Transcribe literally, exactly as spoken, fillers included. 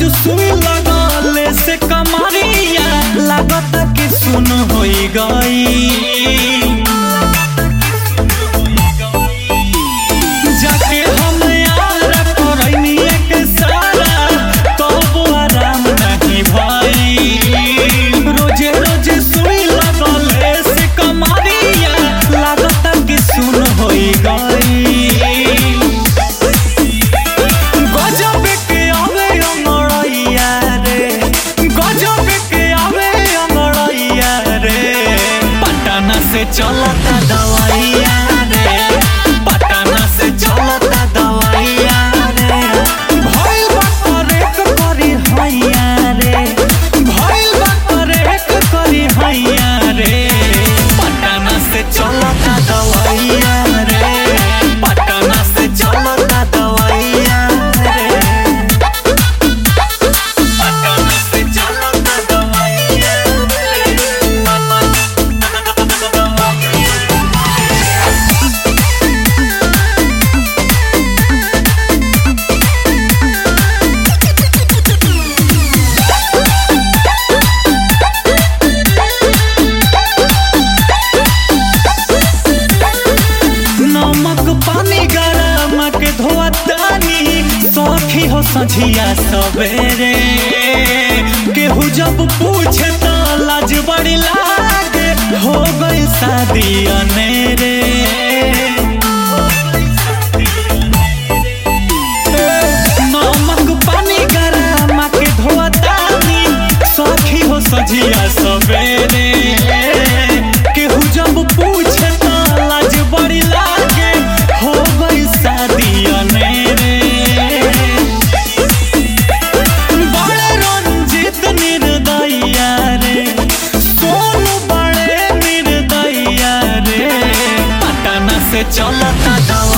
सुई लगले से कमरिया लागत कि सुन होई गई। जाके हम यार करैनी एक सारा तब आराम नहीं भाई। रोजे रोजे सुई लगले से कमरिया लागत कि सुन होई गई। से चलता दवाइया रे, पटना से चलता दवाइया रे। भइल बा करेक करी हैया रे, भइल बा करेक करी हैया रे। पटना से चलता दवाइया रे, पटना से चलता दवाइया रे, पटना से चलता दवाइया रे। पानी गरम के धोतानी सखी हो संझिया सवेरे। केहू जब पूछे तो लाज बड़ी लागे, हो गई शादी अनेरे। नमक पानी गरम के धोतानी सखी हो संझिया सवेरे। केहू जब पूछे तो लाज बड़ी लागे, हो गई शादी अनेरे। बड़े रंजित निर्दया रे, सोनू बड़े निर्दया रे। पटना से चलता